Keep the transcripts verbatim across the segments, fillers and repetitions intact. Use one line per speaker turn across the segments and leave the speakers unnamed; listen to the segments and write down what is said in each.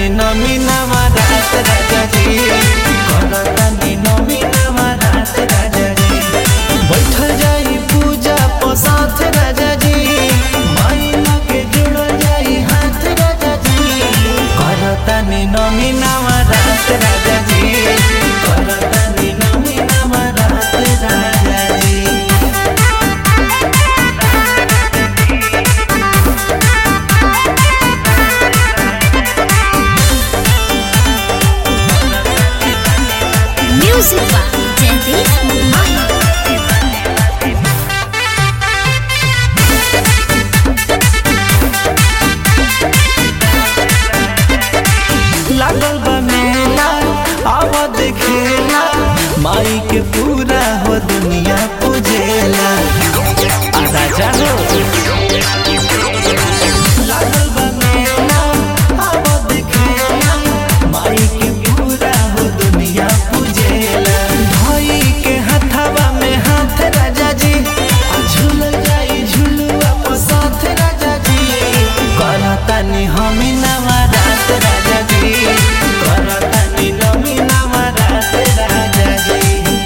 नमी नवरात राजा जी, करतानी नमी नवरात राजा जी। बैठल जाई पूजा पसाथ राजा जी, माई लगे जुड़ जाई हाथ राजा जी, करतानी नमी नवरात राजा जी, करतानी नमी नवरात राजा जी।
Music by Jaideep Mahi.
लागल बा मेला आवा देखेला, माई के पूरा हो दुनिया पूजेला। आ राजा हो लागल बा मेला आवा देखेला, माई के पूरा हो दुनिया पूजेला। ढोई के हथवा में हाथ राजा जी, आ झूल जाई झुलुआ पसाथ राजा जी, करतानी हमी नवरात राजा जी, करतानी नमी नवरात राजा जी।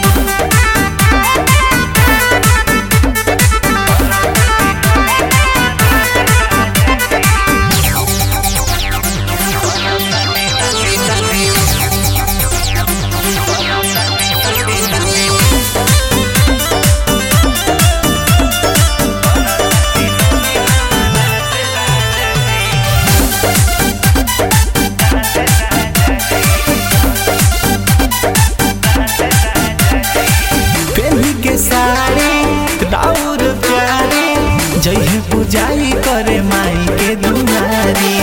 पेन्ही के साड़ी राउर प्यारी, जइहे पूजाई करे माई के दुआरी।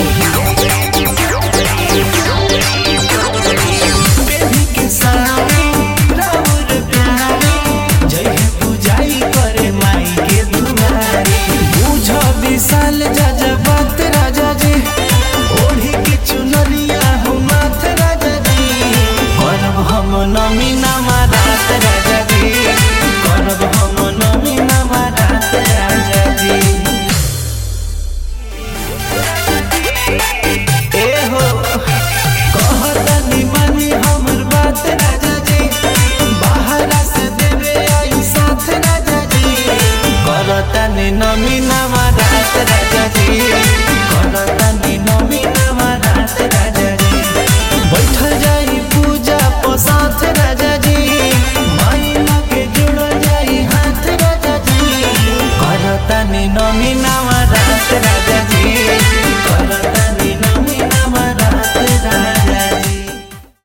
पेन्ही के साड़ी राउर प्यारी, जइहे पूजाई करे माई के दुआरी। बुझ विशाल जजबात राजा जी, ओढ़ी के चुनरिया हो माथ राजा जी, करब हम नमी नवरात राजा जी, करब हम नमी नवरात राजा जी। ए हो कहतानी मानी हमर बात राजा जी, बाहरा से देवे आई साथ राजा जी, करतानी नमी नवरात